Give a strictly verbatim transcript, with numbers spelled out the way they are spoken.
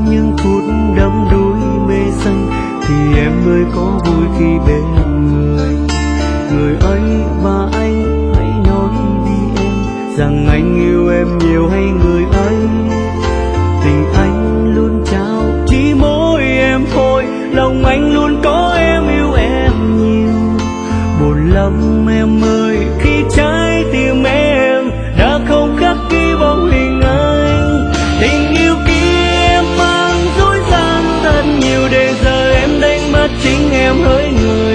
những phút đắm đuối mê say thì em mới có vui khi bên người. Người ấy và anh hãy nói đi em rằng anh yêu em nhiều hay người ấy. Tình anh luôn trao chỉ mỗi em thôi, lòng anh luôn có em, yêu em nhiều. Buồn lắm em ơi khi trái tim em đã không khắc ghi bóng hình anh. Tình yêu kia em mang dối gian thật nhiều để giờ em đánh mất chính em hỡi người.